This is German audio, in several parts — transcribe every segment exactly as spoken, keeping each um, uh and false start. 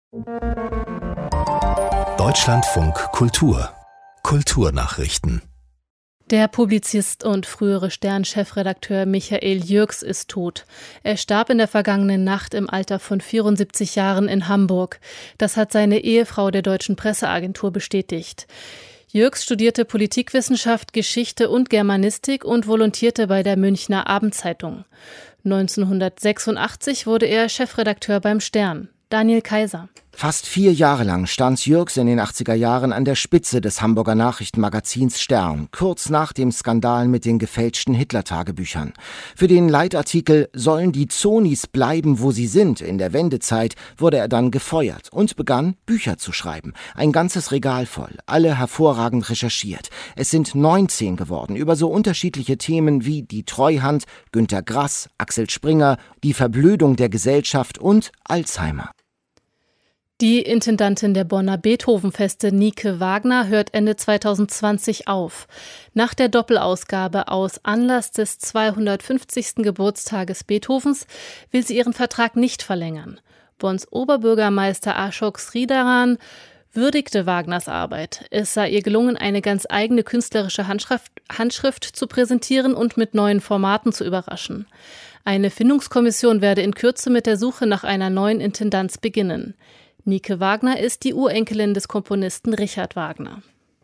Deutschlandfunk Kultur Kulturnachrichten. Der Publizist und frühere Stern-Chefredakteur Michael Jürgs ist tot. Er starb in der vergangenen Nacht im Alter von vierundsiebzig Jahren in Hamburg. Das hat seine Ehefrau der Deutschen Presseagentur bestätigt. Jürgs studierte Politikwissenschaft, Geschichte und Germanistik und volontierte bei der Münchner Abendzeitung. neunzehnhundertsechsundachtzig wurde er Chefredakteur beim Stern. Daniel Kaiser. Fast vier Jahre lang stand Jürgs in den achtziger Jahren an der Spitze des Hamburger Nachrichtenmagazins Stern, kurz nach dem Skandal mit den gefälschten Hitler-Tagebüchern. Für den Leitartikel »Sollen die Zonis bleiben, wo sie sind« in der Wendezeit wurde er dann gefeuert und begann, Bücher zu schreiben. Ein ganzes Regal voll, alle hervorragend recherchiert. Es sind neunzehn geworden, über so unterschiedliche Themen wie die Treuhand, Günter Grass, Axel Springer, die Verblödung der Gesellschaft und Alzheimer. Die Intendantin der Bonner Beethovenfeste, Nike Wagner, hört Ende zweitausendzwanzig auf. Nach der Doppelausgabe aus Anlass des zweihundertfünfzigsten Geburtstages Beethovens will sie ihren Vertrag nicht verlängern. Bonns Oberbürgermeister Ashok Sridharan würdigte Wagners Arbeit. Es sei ihr gelungen, eine ganz eigene künstlerische Handschrift, Handschrift zu präsentieren und mit neuen Formaten zu überraschen. Eine Findungskommission werde in Kürze mit der Suche nach einer neuen Intendanz beginnen. Nike Wagner ist die Urenkelin des Komponisten Richard Wagner.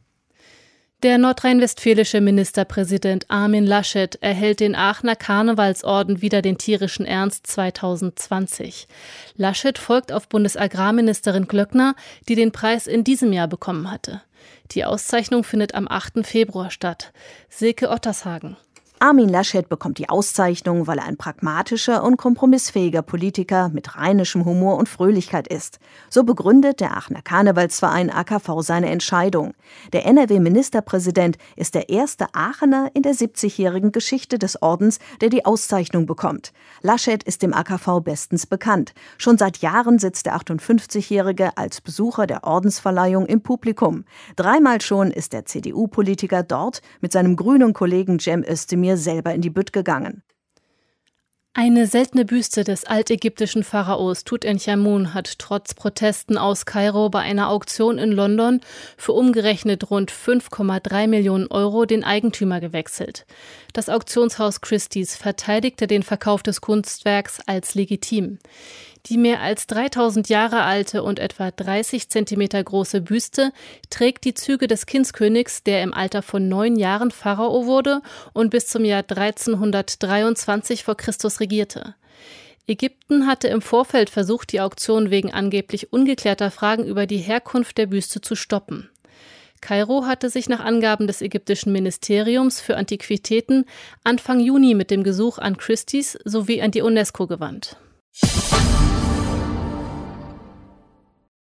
Der nordrhein-westfälische Ministerpräsident Armin Laschet erhält den Aachener Karnevalsorden Wider den tierischen Ernst zweitausendzwanzig. Laschet folgt auf Bundesagrarministerin Glöckner, die den Preis in diesem Jahr bekommen hatte. Die Auszeichnung findet am achten Februar statt. Silke Ottershagen. Armin Laschet bekommt die Auszeichnung, weil er ein pragmatischer und kompromissfähiger Politiker mit rheinischem Humor und Fröhlichkeit ist. So begründet der Aachener Karnevalsverein A K V seine Entscheidung. Der N R W-Ministerpräsident ist der erste Aachener in der siebzigjährigen Geschichte des Ordens, der die Auszeichnung bekommt. Laschet ist dem A K V bestens bekannt. Schon seit Jahren sitzt der achtundfünfzigjährige als Besucher der Ordensverleihung im Publikum. Dreimal schon ist der C D U-Politiker dort mit seinem grünen Kollegen Cem Özdemir selber in die Bütt gegangen. Eine seltene Büste des altägyptischen Pharaos Tutanchamun hat trotz Protesten aus Kairo bei einer Auktion in London für umgerechnet rund fünf Komma drei Millionen Euro den Eigentümer gewechselt. Das Auktionshaus Christie's verteidigte den Verkauf des Kunstwerks als legitim. Die mehr als dreitausend Jahre alte und etwa dreißig Zentimeter große Büste trägt die Züge des Kindskönigs, der im Alter von neun Jahren Pharao wurde und bis zum Jahr dreizehnhundertdreiundzwanzig vor Christus regierte. Ägypten hatte im Vorfeld versucht, die Auktion wegen angeblich ungeklärter Fragen über die Herkunft der Büste zu stoppen. Kairo hatte sich nach Angaben des ägyptischen Ministeriums für Antiquitäten Anfang Juni mit dem Gesuch an Christie's sowie an die UNESCO gewandt.